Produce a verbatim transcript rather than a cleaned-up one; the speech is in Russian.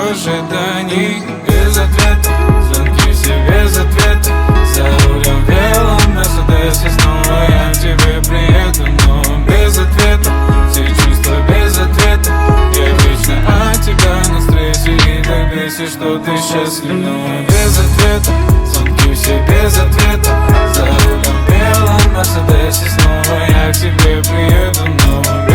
ожиданий. Без ответа, звонки все без ответа. За рулем белом Мерседесе снова я к тебе приеду, но без ответа. Все чувства без ответа. Я вечно от тебя на стрессе и так бесишь, что ты счастлив, но без ответа. Звонки все без ответа. За рулем белом Мерседесе снова я к тебе приеду, но